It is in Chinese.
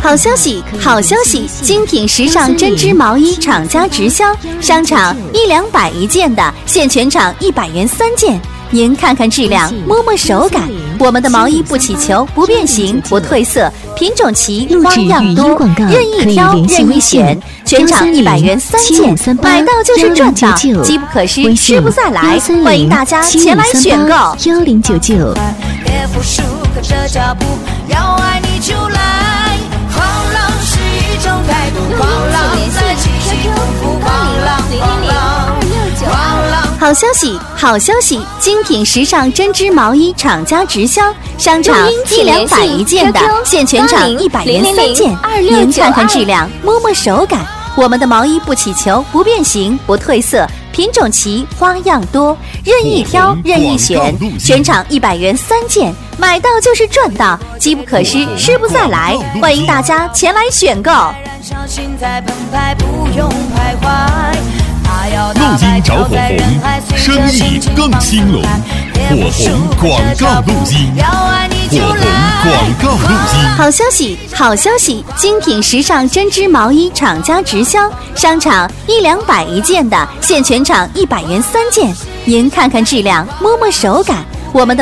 好消息，好消息！精品时尚针织毛衣厂家直销，商场100-200一件的，现全场100元3件。您看看质量，摸摸手感，我们的毛衣不起球，不变形，不褪色，品种齐，花样多，任意挑，任意选，全场100元3件，买到就是赚到，机不可失，失不再来，欢迎大家前来选购。 1099。 别服输，跟着脚步，要爱你就来。狂浪是一种态度，狂浪在起起伏伏，狂浪狂浪狂浪。 好消息，好消息！精品时尚针织毛衣厂家直销，商场100-200一件的，现全场100元3件。您看看质量，摸摸手感，我们的毛衣不起球，不变形，不褪色，品种齐，花样多，任意挑，任意选，全场100元3件，买到就是赚到，机不可失，失不再来，欢迎大家前来选购。 小心在澎湃，不用徘徊。 录音找火红，生意更兴隆。火红广告录音，火红广告录音。 好消息，好消息！精品时尚针织毛衣厂家直销，商场100-200一件的，现全场100元3件。您看看质量，摸摸手感，我们的